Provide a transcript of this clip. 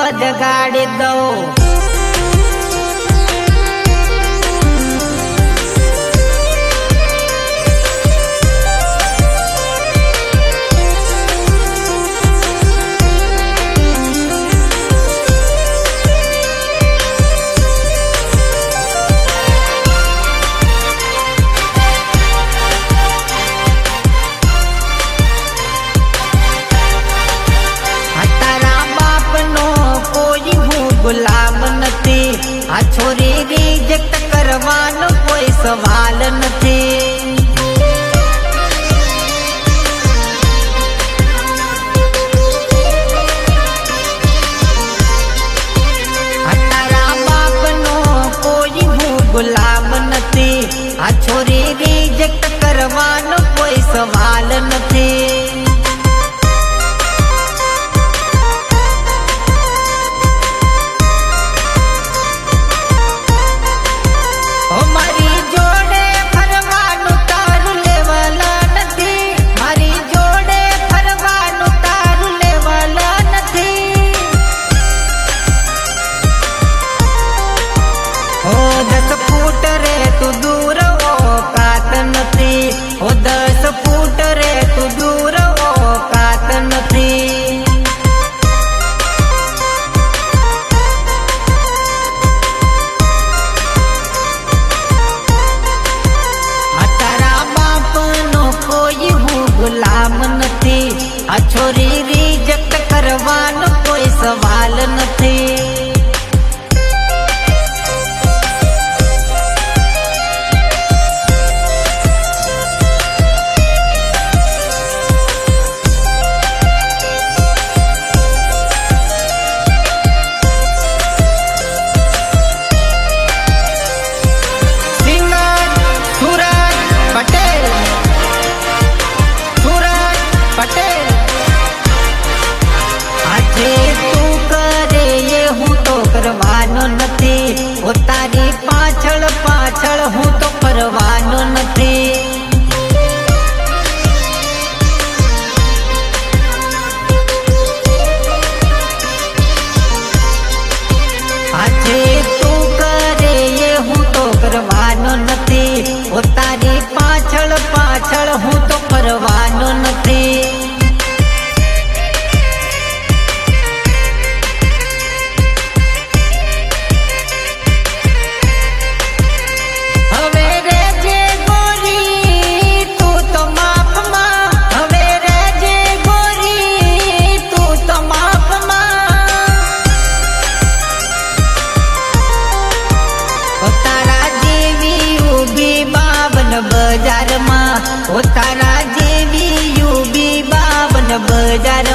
जगाड़ी दो। गुलाम नथी आ छोरी रिजेक्ट करवानो कोई सवाल नथी। तारा बाप नो कोई हूँ गुलाम नथी आ छोरी रिजेक्ट करवानो कोई सवाल नथी। गुलाम नथी आ छोरी रिजेक्ट करवानो कोई सवाल नथी। करवानो नथी ओ तारी पाछळ पाछळ हूँ तो करवानो नथी। आजे तू करे ये हूँ तो करवानो नथी ओ तारी पाछळ पाछळ हूँ तो करवानो नथी। बजार में ओ तारा जेवी यूबी 52 बजार